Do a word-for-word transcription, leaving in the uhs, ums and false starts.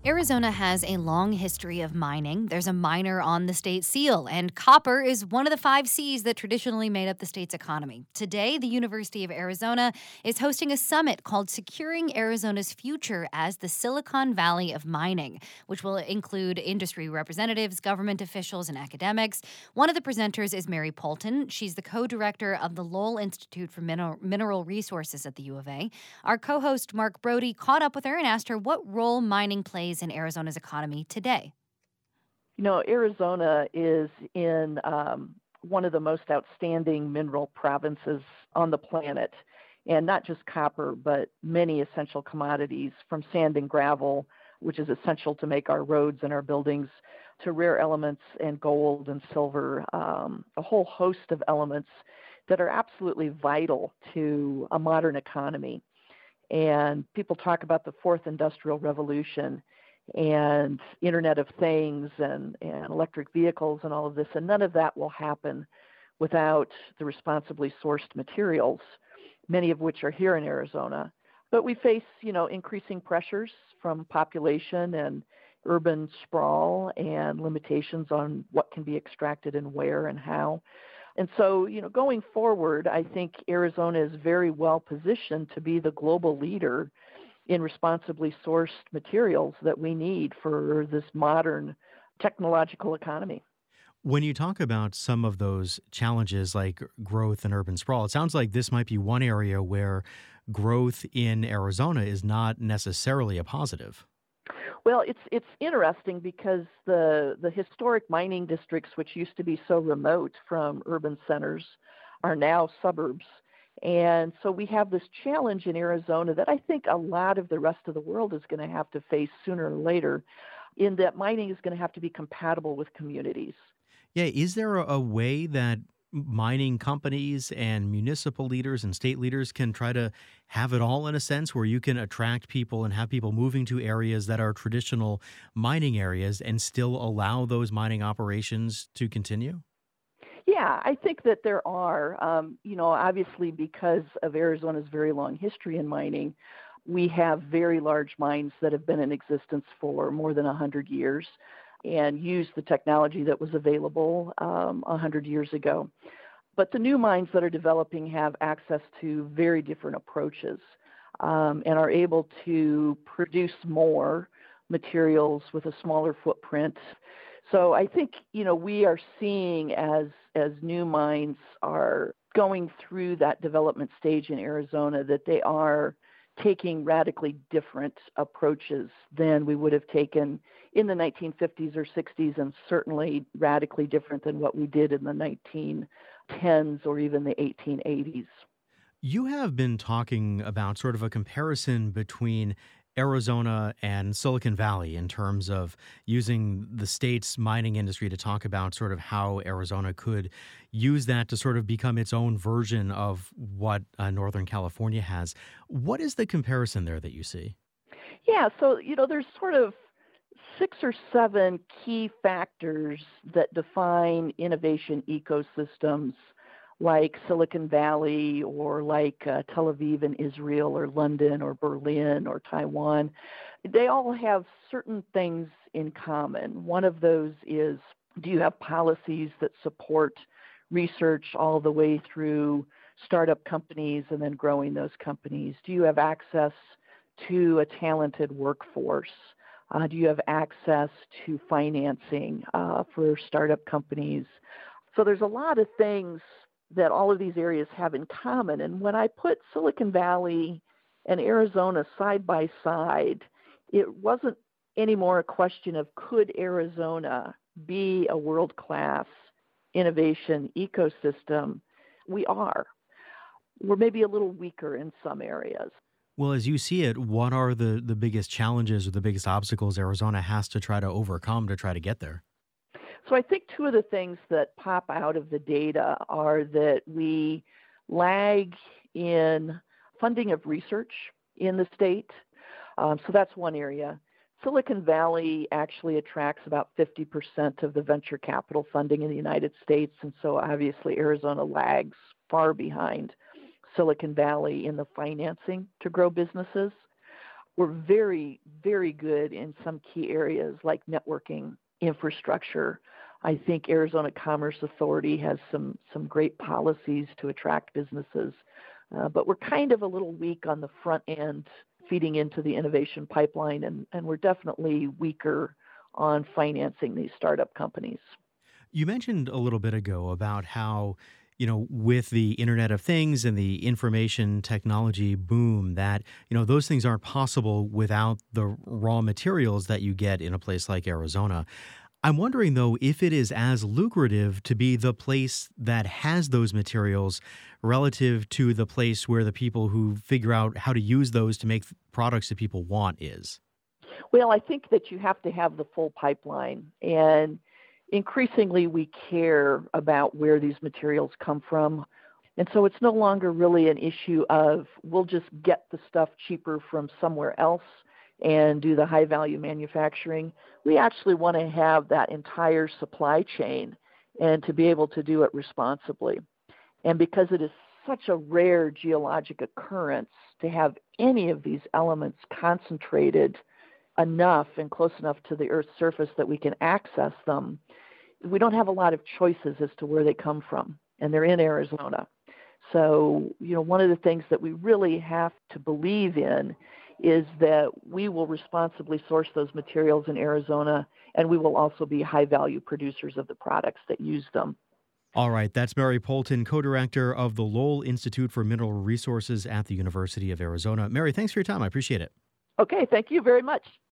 Arizona has a long history of mining. There's a miner on the state seal, and copper is one of the five C's that traditionally made up the state's economy. Today, the University of Arizona is hosting a summit called Securing Arizona's Future as the Silicon Valley of Mining, which will include industry representatives, government officials, and academics. One of the presenters is Mary Polton. She's the co-director of the Lowell Institute for Mineral, Mineral Resources at the U of A. Our co-host, Mark Brody, caught up with her and asked her what role mining plays in Arizona's economy today. You know, Arizona is in um, one of the most outstanding mineral provinces on the planet, and not just copper, but many essential commodities from sand and gravel, which is essential to make our roads and our buildings, to rare elements and gold and silver, um, a whole host of elements that are absolutely vital to a modern economy. And people talk about the fourth industrial revolution and Internet of Things and, and electric vehicles and all of this, and none of that will happen without the responsibly sourced materials, many of which are here in Arizona. But we face, you know, increasing pressures from population and urban sprawl and limitations on what can be extracted and where and how. And so, you know, going forward, I think Arizona is very well positioned to be the global leader in responsibly sourced materials that we need for this modern technological economy. When you talk about some of those challenges like growth and urban sprawl, it sounds like this might be one area where growth in Arizona is not necessarily a positive. Well, it's it's interesting because the the historic mining districts, which used to be so remote from urban centers, are now suburbs. And so we have this challenge in Arizona that I think a lot of the rest of the world is going to have to face sooner or later, in that mining is going to have to be compatible with communities. Yeah, is there a, a way that mining companies and municipal leaders and state leaders can try to have it all in a sense where you can attract people and have people moving to areas that are traditional mining areas and still allow those mining operations to continue? Yeah, I think that there are. Um, you know, obviously because of Arizona's very long history in mining, we have very large mines that have been in existence for more than one hundred years and use the technology that was available um, one hundred years ago. But the new mines that are developing have access to very different approaches um, and are able to produce more materials with a smaller footprint. So I think, you know, we are seeing as as new mines are going through that development stage in Arizona that they are taking radically different approaches than we would have taken in the nineteen fifties or sixties, and certainly radically different than what we did in the nineteen tens or even the eighteen eighties. You have been talking about sort of a comparison between Arizona and Silicon Valley in terms of using the state's mining industry to talk about sort of how Arizona could use that to sort of become its own version of what uh, Northern California has. What is the comparison there that you see? Yeah, so, you know, there's sort of six or seven key factors that define innovation ecosystems like Silicon Valley or like uh, Tel Aviv in Israel or London or Berlin or Taiwan. They all have certain things in common. One of those is, do you have policies that support research all the way through startup companies and then growing those companies? Do you have access to a talented workforce? Uh, do you have access to financing uh, for startup companies? So there's a lot of things that all of these areas have in common. And when I put Silicon Valley and Arizona side by side, it wasn't anymore a question of could Arizona be a world-class innovation ecosystem. We are. We're maybe a little weaker in some areas. Well, as you see it, what are the, the biggest challenges or the biggest obstacles Arizona has to try to overcome to try to get there? So I think two of the things that pop out of the data are that we lag in funding of research in the state. Um, so that's one area. Silicon Valley actually attracts about fifty percent of the venture capital funding in the United States, and so obviously Arizona lags far behind Silicon Valley in the financing to grow businesses. we're very, very good in some key areas like networking, infrastructure. I think Arizona Commerce Authority has some, some great policies to attract businesses, uh, but we're kind of a little weak on the front end, feeding into the innovation pipeline, and, and we're definitely weaker on financing these startup companies. You mentioned a little bit ago about how, you know, with the Internet of Things and the information technology boom, that, you know, those things aren't possible without the raw materials that you get in a place like Arizona. I'm wondering, though, if it is as lucrative to be the place that has those materials relative to the place where the people who figure out how to use those to make products that people want is. Well, I think that you have to have the full pipeline, and increasingly we care about where these materials come from. And so it's no longer really an issue of we'll just get the stuff cheaper from somewhere else and do the high value manufacturing. We actually want to have that entire supply chain and to be able to do it responsibly. And because it is such a rare geologic occurrence to have any of these elements concentrated enough and close enough to the Earth's surface that we can access them, we don't have a lot of choices as to where they come from, and they're in Arizona. So, you know, one of the things that we really have to believe in is that we will responsibly source those materials in Arizona, and we will also be high-value producers of the products that use them. All right, that's Mary Poulton, co-director of the Lowell Institute for Mineral Resources at the University of Arizona. Mary, thanks for your time. I appreciate it. Okay, thank you very much.